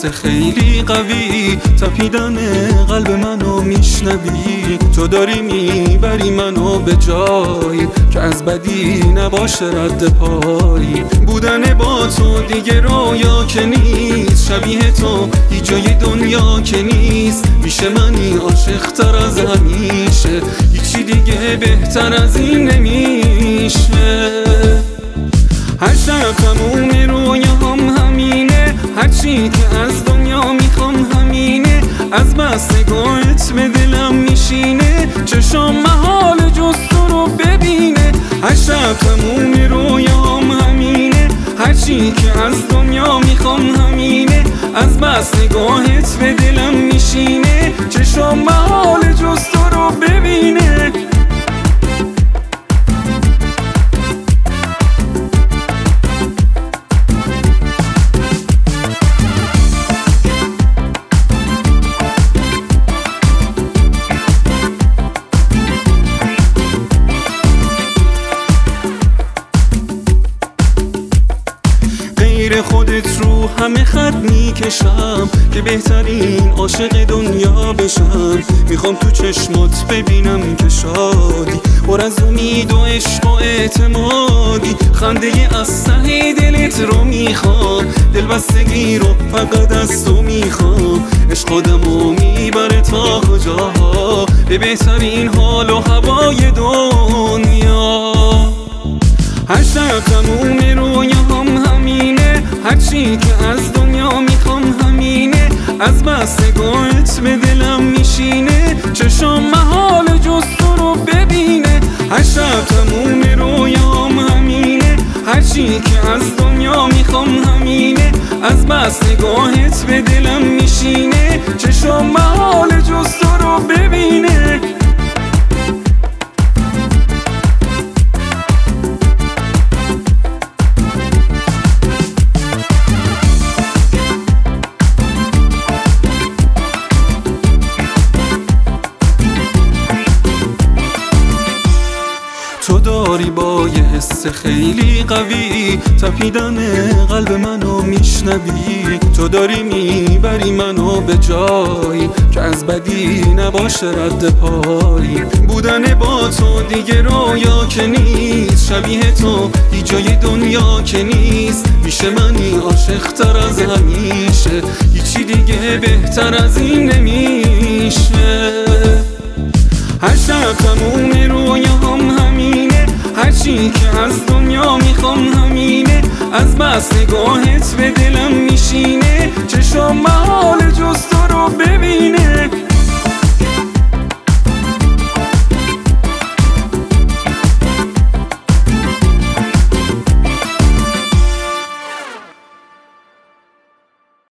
حس خیلی قوی، تپیدن قلب منو میشنوی. تو داری میبری منو به جایی که از بدی نباشه رد پایی. بودن با تو دیگه رویا که نیست، شبیه تو هیچ جای دنیا که نیست. میشه منی عاشق تر از همیشه، هیچی دیگه بهتر از این نمیشه. هر شب تموم رویام همینه، هرچی که از دنیا میخوام همینه. از بس نگاهت به دلم میشینه، چشام محال جز تو رو ببینه. هر شب تموم رویام همینه، هرچی که از دنیا میخوام همینه. از بس نگاهت به دلم میشینه، چشام محال جز تو رو ببینه. غیر خودت رو همه خط میکشم که بهترین عاشق دنیا بشم. میخوام تو چشمات ببینم که شادی، پر از امید و عشق و اعتمادی. خنده از ته دلت رو میخوام، دلبستگی رو فقط از تو میخوام. عشق خودمو میبره تا کجاها، به بهترین حال و هوای دنیا. هر شب تموم رویام همینه، هرچی که از دنیا میخوام همینه. از بس نگاهت به دلم میشینه، چشام محال جز تو رو ببینه. هر شب تموم رویام همینه، هرچی که از دنیا میخوام همینه. از بس نگاهت به دلم میشینه، چشام محال جز تو رو ببینه. تو داری با یه حس خیلی قوی، تپیدن قلب منو میشنوی. تو داری میبری منو به جایی که از بدی نباشه رد پایی. بودن با تو دیگه رویا که نیست، شبیه تو هیچ جای دنیا که نیست. میشه منی عاشق تر از همیشه، هیچی دیگه بهتر از این نمیشه. هر شب تموم رویام همینه، هرچی که از دنیا میخوام همینه. از بس نگاهت به دلم میشینه، چشام محال جز تو رو ببینه.